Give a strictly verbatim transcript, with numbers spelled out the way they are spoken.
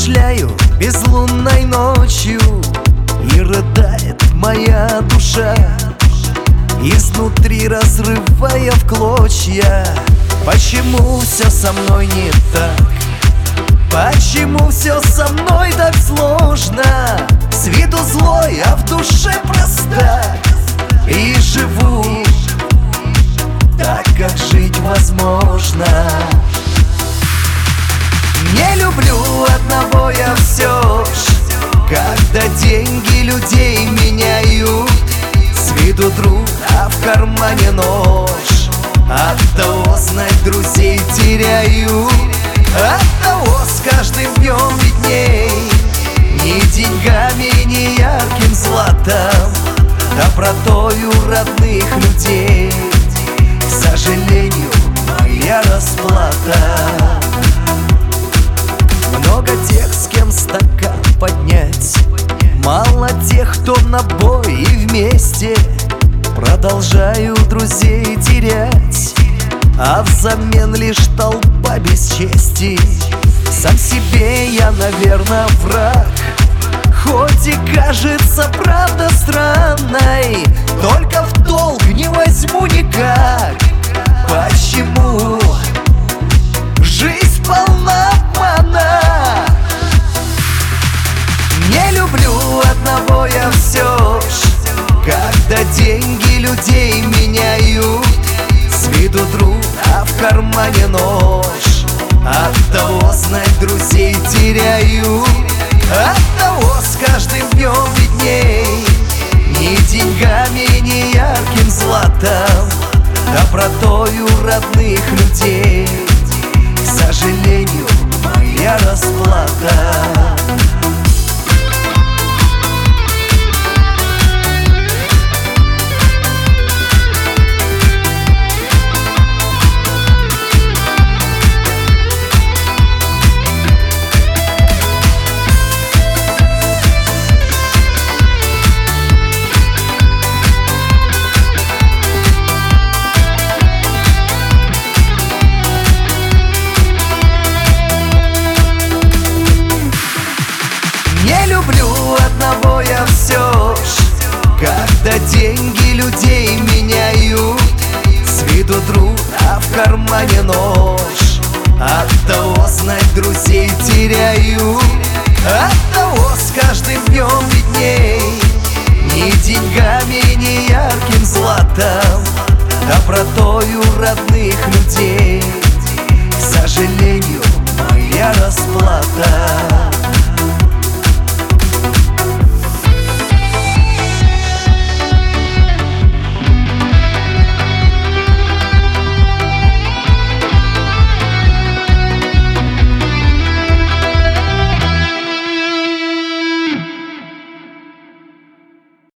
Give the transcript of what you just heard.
размышляю безлунной ночью, и рыдает моя душа, изнутри разрывая в клочья. Почему все со мной не так? Почему все со мной так сложно? С виду злой, а в душе проста. И живу так, как жить возможно. Не люблю одного я все ж, когда деньги людей меняют. С виду друг, а в кармане нож. Оттого, знать, друзей теряю. Оттого с каждым днем видней ни деньгами, ни ярким златом добротою родных людей. К сожалению, моя расплата. Много тех, с кем стакан поднять, мало тех, кто на бой и вместе. Продолжаю друзей терять, а взамен лишь толпа бесчестий. Сам себе я, наверное, враг, хоть и кажется правда странной. Только в долг не возьму никак. Почему жизнь полна обмана? Не люблю одного я все ж, когда деньги людей меняют. С виду друг, а в кармане нож. Оттого, знать, друзей теряю. Оттого с каждым днем видней ни деньгами, ни ярким златом добротою родных людей. К сожалению, моя расплата. Не люблю одного я все ж, когда деньги людей меняют. С виду друг, а в кармане нож. Оттого, знать, друзей теряю. Оттого с каждым днем ведь